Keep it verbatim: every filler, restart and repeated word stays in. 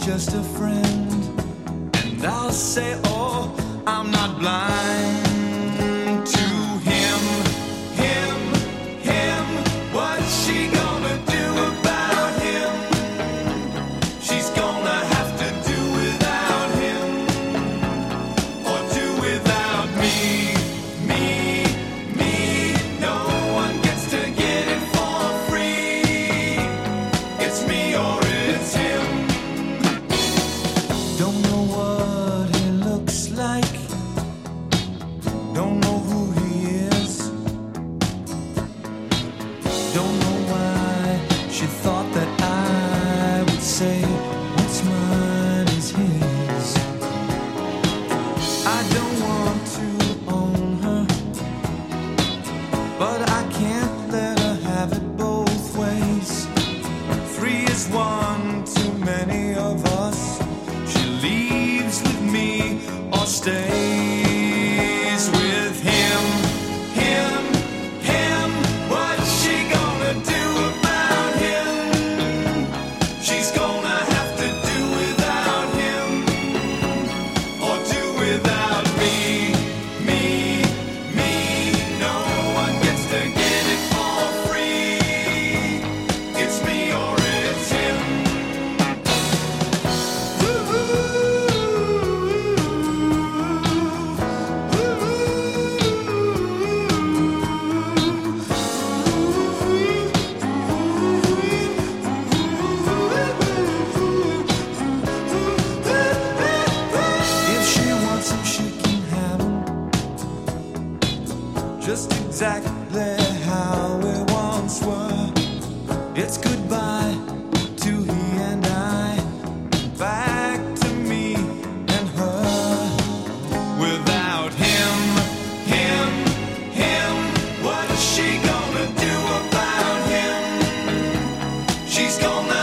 just a friend. And I'll say, oh, I'm not blind to him, him, him. What's she gonna do about him? She's gonna have to do without him, or do without me, me, me. No one gets to get it for free. It's me or it's him. Don't know what he looks like, don't know who he is, don't know why she thought that I would say what's mine is his. I don't want to own her, but I can't let her have it both ways. Three is one too many of us. She leaves with me or stays with him, him, him. What's she gonna do about him? She's gonna have to do without him, or do without me, me, me. No one gets to get it for free. It's me or it's him. If she wants him, she can have him, just exactly how we once were. It's goodbye to he and I, back to me and her. Without him, him, him. What is she gonna do about him? She's gonna